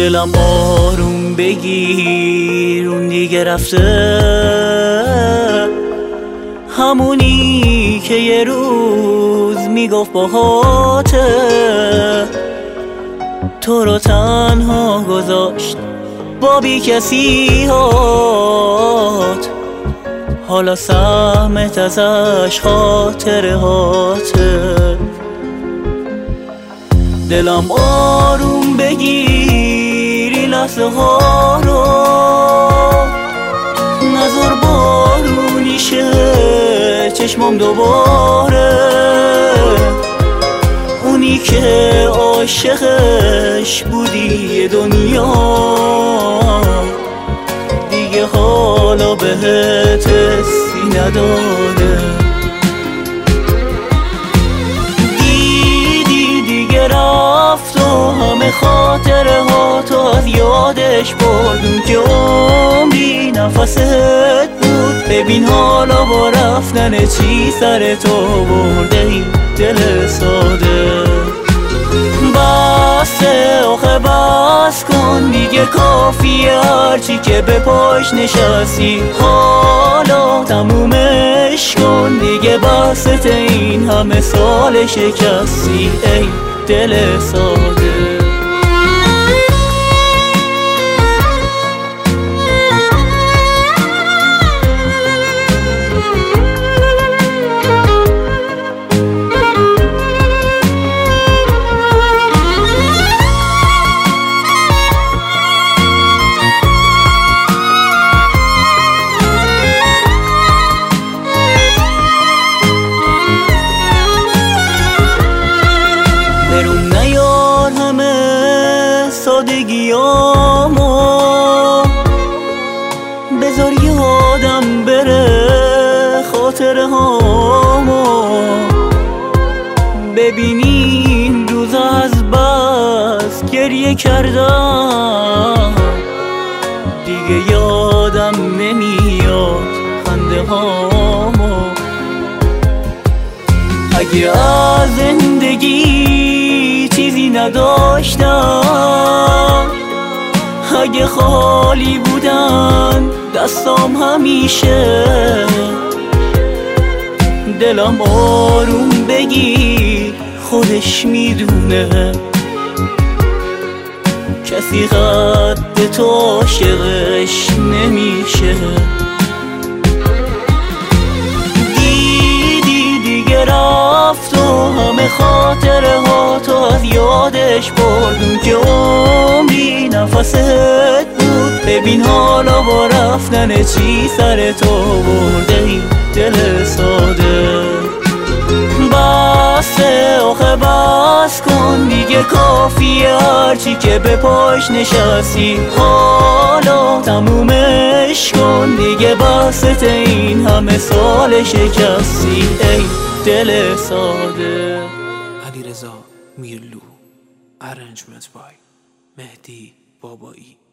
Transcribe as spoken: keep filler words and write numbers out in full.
دلم آروم بگیر، اون دیگه رفته، همونی که یه روز میگفت باهاته، تو رو تنها گذاشت با بی کسی هات، حالا سهمت ازش خاطره هاته. دلم آروم بگیر این لحظه ها رو، نظر بارونیشه چشمام دوباره، اونی که عاشقش بودی دنیا دیگه حالا بهت حسی نداره. دیدی دیگه رفت و همه خاطره ها تو از یادش بردون که عمری نفست بود. ببین حالا با رفتن چی سر تو برده این دل ساده. بسه آخه بس کن دیگه، کافیه هرچی که به پاش نشستی حالا تمومش کن دیگه. بست این همه سال شکستی ای دل ساده. سادگیامو بذار یادم بره خاطره هامو. ببینین روز از بس گریه کردم دیگه یادم نمیاد خنده هامو. اگه از زندگی چیزی نداشتم، اگه خالی بودن دستام همیشه، دلم آروم بگی خودش میدونه کسی قد تو عاشقش نمیشه. دیدی دیگه رفت و همه خاطره ها تو از یادش بردون که عمری نفست بود. ببین حالا با رفتن چی سر تو برده این دل ساده. بسه آخه بس کن دیگه، کافیه هرچی که به پاش نشستی حالا تمومش کن دیگه. بست این همه سال شکستی ای دل ساده. علیرضا میرلو، Arrangement by مهدی بابایی.